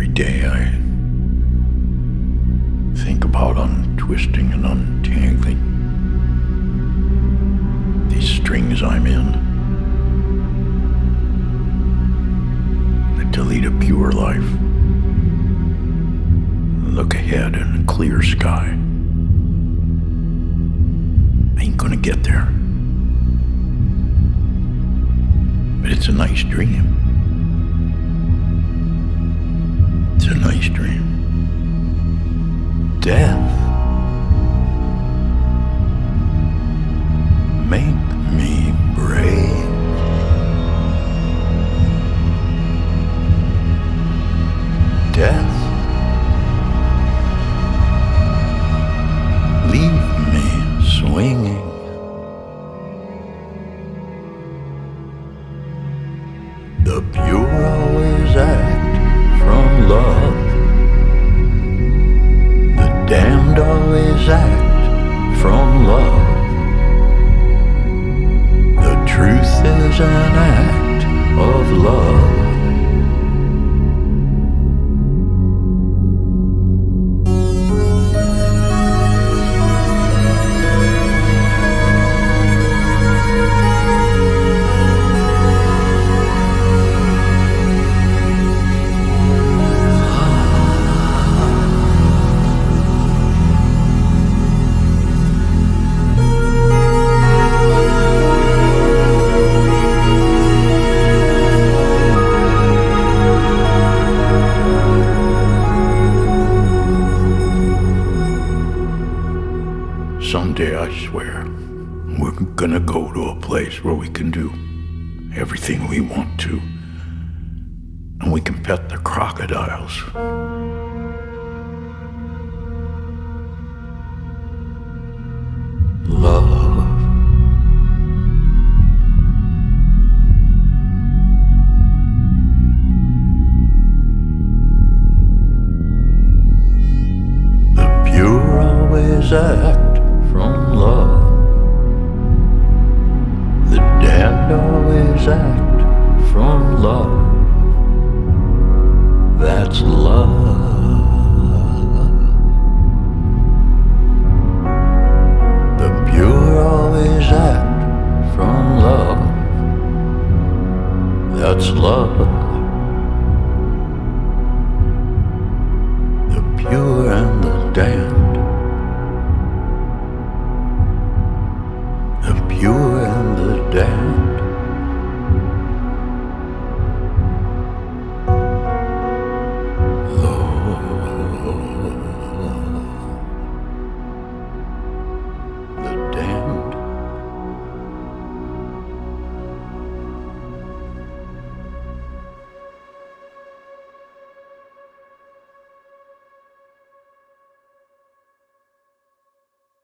Every day I think about untwisting and untangling these strings I'm in, to lead a pure life, look ahead in a clear sky. I ain't gonna get there, but it's a nice dream. It's a nice dream. Death, make me brave. Death, leave me swinging. The pure always act from love. The damned always act from love. The truth is an act of love. Someday, I swear, we're gonna go to a place where we can do everything we want to, and we can pet the crocodiles. Love. The pure always act from love. The damned always act from love. That's love. The pure always act from love. That's love. The pure and the damned. The pure and the damned.